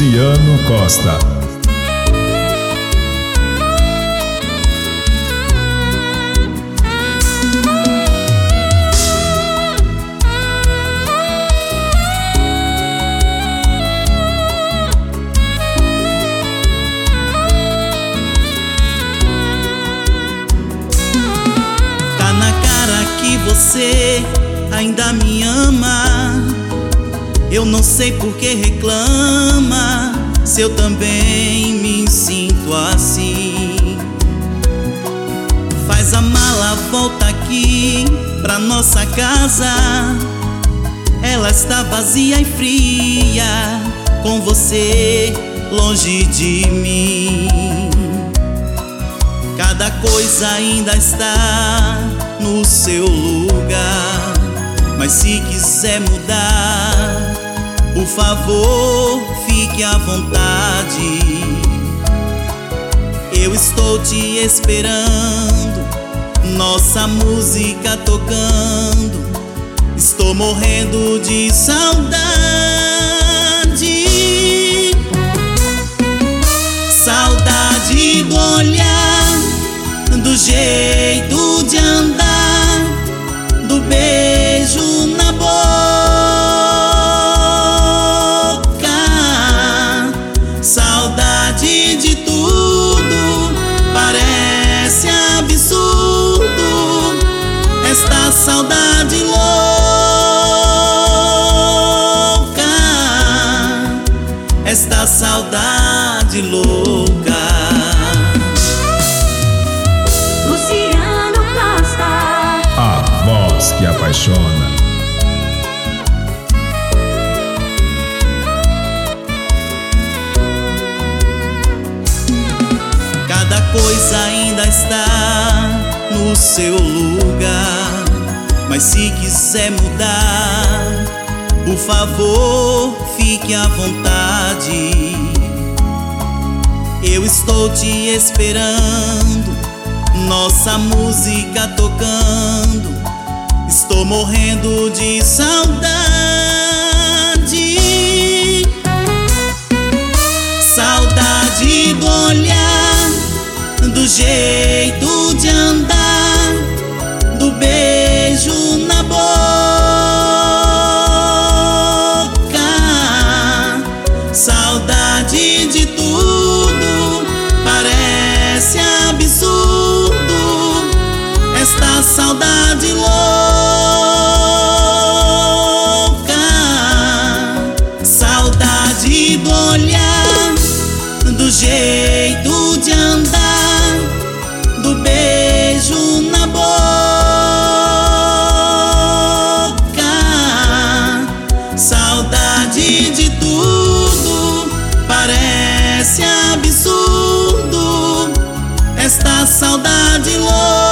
Luciano Costa. Tá na cara que você ainda me ama. Eu não sei por que reclama, se eu também me sinto assim. Faz a mala, volta aqui pra nossa casa. Ela está vazia e fria, com você longe de mim. Cada coisa ainda está no seu lugar, mas se quiser mudar, por favor, fique à vontade. Eu estou te esperando, nossa música tocando. Estou morrendo de saudade. Saudade do olhar, do jeito de andar, do beijo na boca. Saudade de tudo, parece absurdo, esta saudade louca, esta saudade louca. Luciano Costa, A voz que apaixona. Cada coisa ainda está no seu lugar, mas se quiser mudar, por favor, fique à vontade. Eu estou te esperando, nossa música tocando. Estou morrendo de saudade. Saudade do olhar, do jeito de andar, do beijo na boca. Saudade de tudo, parece absurdo, esta saudade louca. Saudade do olhar, do jeito de andar, do beijo na boca. Saudade de tudo, parece absurdo, esta saudade louca.